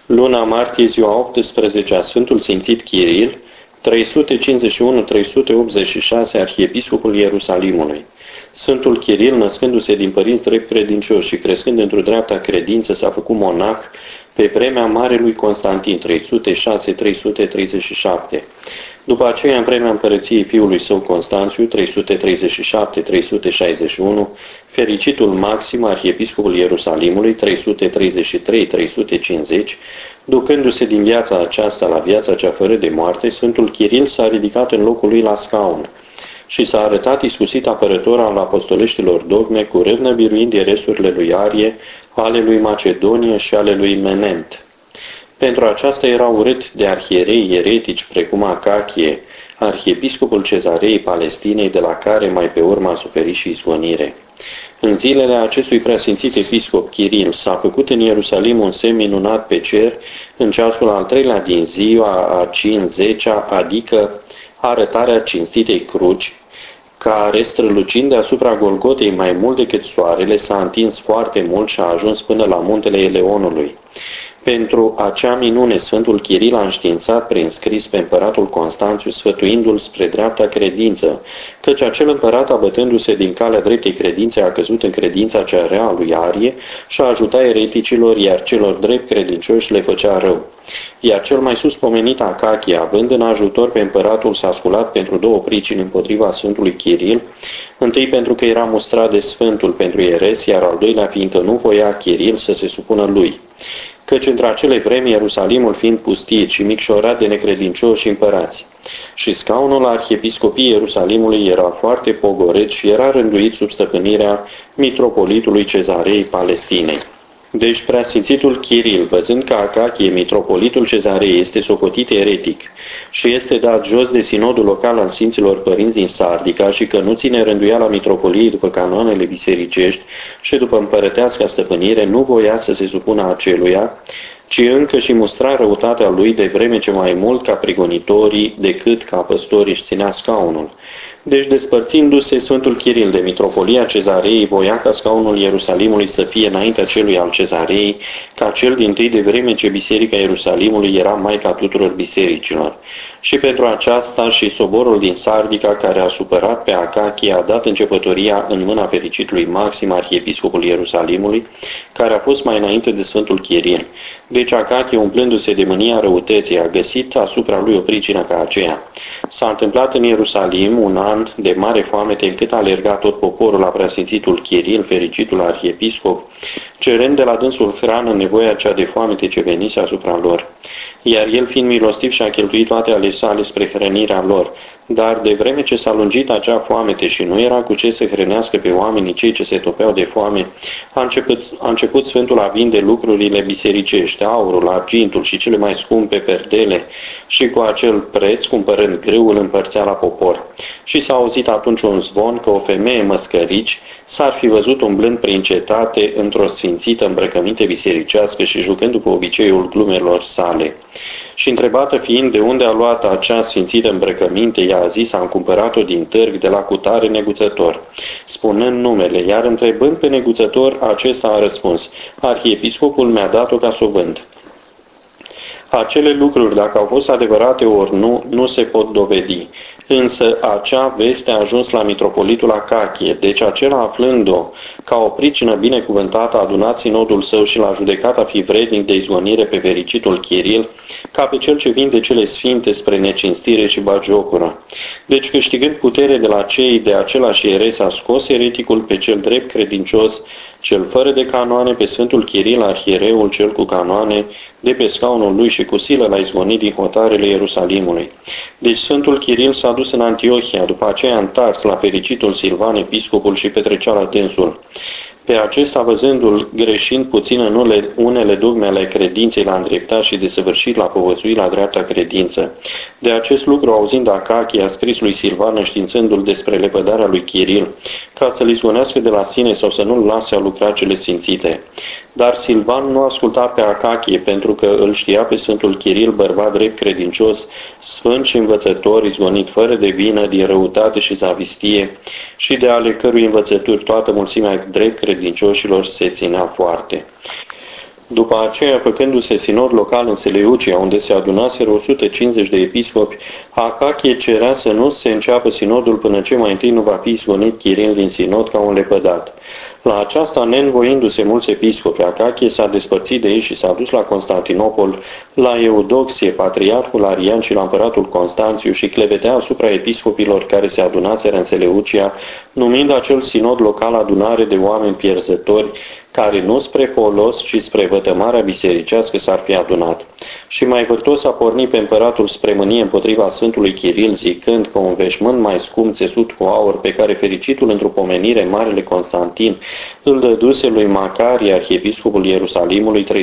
Luna martie, ziua 18 a Sfântul Sfințit Chiril, 351-386, arhiepiscopul Ierusalimului. Sfântul Chiril, născându-se din părinți drept credincioși și crescând într-o dreapta credință, s-a făcut monah pe vremea Marelui Constantin, 306-337. După aceea, în vremea împărăției fiului său Constanțiu, 337-361, fericitul Maxim, arhiepiscopul Ierusalimului, 333-350, ducându-se din viața aceasta la viața cea fără de moarte, Sfântul Chiril s-a ridicat în locul lui la scaun și s-a arătat iscusit apărător al apostoleștilor dogme, cu râvnă biruind eresurile lui Arie, ale lui Macedonie și ale lui Menent. Pentru aceasta era urât de arhierei eretici precum Acachie, arhiepiscopul Cezarei Palestinei, de la care mai pe urmă a suferit și izgonire. În zilele acestui preasfințit episcop Chiril s-a făcut în Ierusalim un semn minunat pe cer în ceasul al treilea din ziua a 50-a, adică arătarea cinstitei cruci, care, strălucind deasupra Golgotei mai mult decât soarele, s-a întins foarte mult și a ajuns până la muntele Eleonului. Pentru acea minune, Sfântul Chiril a înștiințat prin scris pe împăratul Constanțiu, sfătuindu-l spre dreapta credință, căci acel împărat, abătându-se din calea dreptei credințe, a căzut în credința cea rea a lui Arie și a ajutat ereticilor, iar celor drept credincioși le făcea rău. Iar cel mai sus pomenit Acachie, având în ajutor pe împăratul, s-a sculat pentru două pricini împotriva Sfântului Chiril, întâi pentru că era mustrat de Sfântul pentru eres, iar al doilea fiindcă nu voia Chiril să se supună lui. Căci între acele vremi Ierusalimul fiind pustit și micșorat de necredincioși împărați, și scaunul arhiepiscopiei Ierusalimului era foarte pogoret și era rânduit sub stăpânirea mitropolitului Cezarei Palestinei. Deci preasfințitul Chiril, văzând că Acachie, mitropolitul Cezarei, este socotit eretic și este dat jos de sinodul local al Sfinților Părinți din Sardica și că nu ține rânduiala mitropoliei după canoanele bisericești și după împărăteasca stăpânire, nu voia să se supună aceluia, ci încă și mustra răutatea lui, de vreme ce mai mult ca prigonitorii decât ca păstorii își ținea scaunul. Deci, despărțindu-se, Sfântul Chiril de mitropolia Cezarei, voia ca scaunul Ierusalimului să fie înaintea celui al Cezarei, ca cel dintâi, de vreme ce biserica Ierusalimului era maica tuturor bisericilor. Și pentru aceasta și soborul din Sardica, care a supărat pe Acachie, a dat începătoria în mâna fericitului Maxim, arhiepiscopul Ierusalimului, care a fost mai înainte de Sfântul Chiril. Deci Acachie, umplându-se de mânia răutății, a găsit asupra lui o pricină ca aceea. S-a întâmplat în Ierusalim un an de mare foamete, încât a alergat tot poporul la preasfințitul Chiril, fericitul arhiepiscop, cerând de la dânsul hrană nevoia cea de foamete ce venise asupra lor. Iar el, fiind milostiv, și-a cheltuit toate ale sale spre hrănirea lor. Dar de vreme ce s-a lungit acea foamete și nu era cu ce să hrănească pe oamenii cei ce se topeau de foame, a început Sfântul a vinde lucrurile bisericești, aurul, argintul și cele mai scumpe perdele, și cu acel preț, cumpărând grâu, îl împărțea la popor. Și s-a auzit atunci un zvon că o femeie măscărici s-ar fi văzut umblând prin cetate într-o sfințită îmbrăcăminte bisericească și jucând după obiceiul glumelor sale. Și întrebată fiind de unde a luat acea sfințită îmbrăcăminte, ea a zis: am cumpărat-o din târg de la cutare neguțător, spunând numele, iar întrebând pe neguțător, acesta a răspuns: arhiepiscopul mi-a dat-o ca să o vând. Acele lucruri, dacă au fost adevărate ori nu, nu se pot dovedi. Însă acea veste a ajuns la mitropolitul Acachie, deci acela, aflând-o ca o pricină binecuvântată, a adunat sinodul său și l-a judecat a fi vrednic de izgonire pe fericitul Chiril, ca pe cel ce vinde cele sfinte spre necinstire și bagiocură. Deci, câștigând putere de la cei de același eres, a scos ereticul pe cel drept credincios, cel fără de canoane, pe Sfântul Chiril, arhiereul cel cu canoane, de pe scaunul lui și cu silă l-a izgonit din hotarele Ierusalimului. Deci Sfântul Chiril s-a dus în Antiohia, după aceea în Tars, la fericitul Silvan, episcopul, și petrecea la dânsul. Pe acesta, văzându-l greșind puțin în unele dogme ale credinței, l-a îndreptat și desăvârșit, l-a povățuit la dreapta credință. De acest lucru, auzind Acachie, a scris lui Silvan, înștiințându-l despre lepădarea lui Chiril, ca să-l izgonească de la sine sau să nu-l lase a lucra cele sfințite. Dar Silvan nu asculta pe Acachie, pentru că îl știa pe Sfântul Chiril, bărbat drept credincios, sfânt și învățător, izgonit fără de vină, din răutate și zavistie, și de ale cărui învățături toată mulțimea drept credincioșilor se ținea foarte. După aceea, făcându-se sinod local în Seleucia, unde se adunaseră 150 de episcopi, Acachie cerea să nu se înceapă sinodul până ce mai întâi nu va fi izgonit Chiril din sinod ca un lepădat. La aceasta, neînvoindu-se mulți episcopi, Acachie s-a despărțit de ei și s-a dus la Constantinopol, la Eudoxie, patriarhul Arian și la împăratul Constanțiu și clevetea asupra episcopilor care se adunaseră în Seleucia, numind acel sinod local adunare de oameni pierzători, care nu spre folos, ci spre vătămarea bisericească s-ar fi adunat. Și mai vârtos a pornit pe împăratul spre mânie împotriva Sfântului Chiril, zicând că un veșmânt mai scump țesut cu aur, pe care fericitul într-o pomenire Marele Constantin îl dăduse lui Macarie, arhiepiscopul Ierusalimului, 314-333,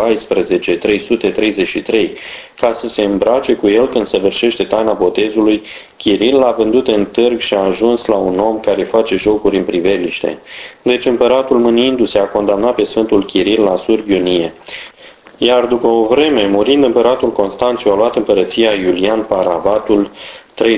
ca să se îmbrace cu el când săvârșește taina botezului, Chiril l-a vândut în târg și a ajuns la un om care face jocuri în priveliște. Deci împăratul, mâniindu-se, a condamnat pe Sfântul Chiril la surghiunie. Iar după o vreme, murind împăratul Constanțiu, a luat împărăția Iulian Paravatul, 361-363,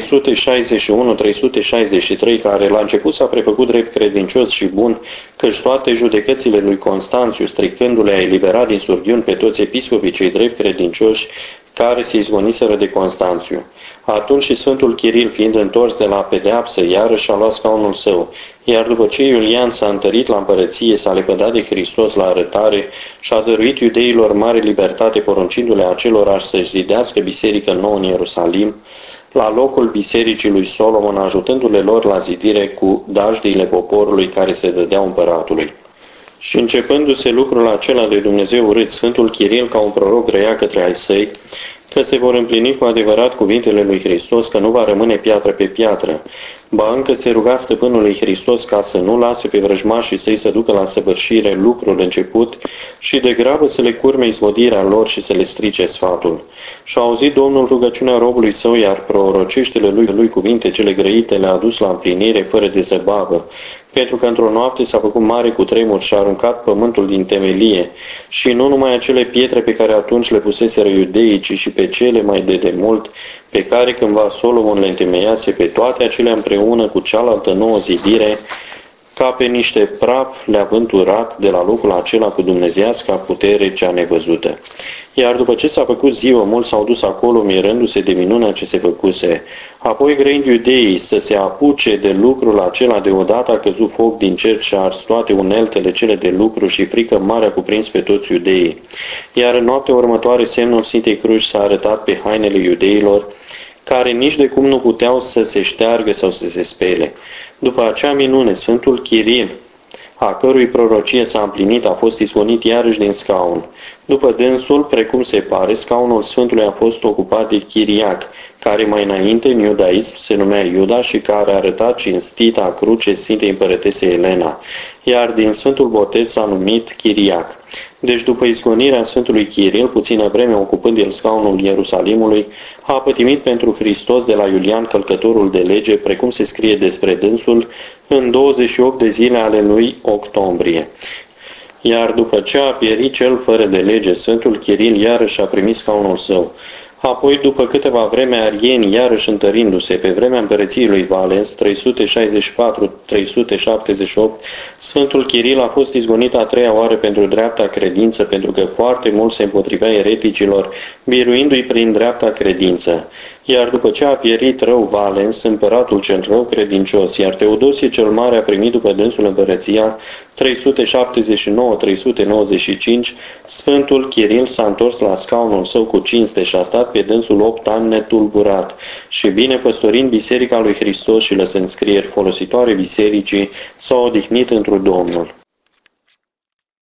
care la început s-a prefăcut drept credincios și bun, căci toate judecățile lui Constanțiu, stricându-le, a eliberat din surghiuni pe toți episcopii cei drept credincioși, care se izgoniseră de Constanțiu. Atunci și Sfântul Chiril, fiind întors de la pedeapsă, iarăși a luat scaunul său, iar după ce Iulian s-a întărit la împărăție, s-a lepădat de Hristos la arătare și a dăruit iudeilor mare libertate, poruncindu-le acelora să-și zidească biserică nouă în Ierusalim, la locul bisericii lui Solomon, ajutându-le lor la zidire cu dajdiile poporului care se dădeau împăratului. Și începându-se lucrul acela de Dumnezeu urât, Sfântul Chiril, ca un proroc, grăia către ai săi, că se vor împlini cu adevărat cuvintele lui Hristos, că nu va rămâne piatră pe piatră. Ba încă se ruga stăpânului Hristos ca să nu lase pe vrăjmașii săi să ducă la săvârșire lucrul început și de grabă să le curme izvodirea lor și să le strice sfatul. Și a auzit Domnul rugăciunea robului său, iar proroceștele lui cuvinte cele grăite le-a dus la împlinire fără de zăbavă, pentru că într-o noapte s-a făcut mare cutremur și a aruncat pământul din temelie, și nu numai acele pietre pe care atunci le puseseră iudeii, ci și pe cele mai de demult, pe care cândva Solomon le întemeiase, pe toate acelea împreună cu cealaltă nouă zidire, ca pe niște praf le-a vânturat de la locul acela cu dumnezeiasca putere cea nevăzută. Iar după ce s-a făcut ziua, mulți s-au dus acolo mirându-se de minunea ce se făcuse. Apoi, grăind iudeii să se apuce de lucrul acela, deodată a căzut foc din cer și a ars toate uneltele cele de lucru și frică mare a cuprins pe toți iudeii. Iar în noaptea următoare semnul Sfintei Cruci s-a arătat pe hainele iudeilor, care nici de cum nu puteau să se șteargă sau să se spele. După acea minune, Sfântul Chiril, a cărui prorocie s-a împlinit, a fost izgonit iarăși din scaun. După dânsul, precum se pare, scaunul Sfântului a fost ocupat de Chiriac, care mai înainte în iudaism se numea Iuda și care a arătat cinstita cruce Sfintei Împărătese Elena, iar din Sfântul Botez s-a numit Chiriac. Deci după izgonirea Sfântului Chiril, puțină vreme ocupând el scaunul Ierusalimului, a pătimit pentru Hristos de la Iulian călcătorul de lege, precum se scrie despre dânsul, în 28 de zile ale lui octombrie. Iar după ce a pierit cel fără de lege, Sfântul Chiril iarăși a primit scaunul său. Apoi, după câteva vreme, arienii, iarăși întărindu-se, pe vremea împărăției lui Valens, 364-378, Sfântul Chiril a fost izgonit a treia oară pentru dreapta credință, pentru că foarte mult se împotrivea ereticilor, biruindu-i prin dreapta credință. Iar după ce a pierit rău Valens, împăratul cel rău credincios, iar Teodosie cel Mare a primit după dânsul împărăția, 379-395, Sfântul Chiril s-a întors la scaunul său cu cinste și a stat pe dânsul 8 ani netulburat și bine păstorind biserica lui Hristos și lăsând scrieri folositoare bisericii, s-a odihnit întru Domnul.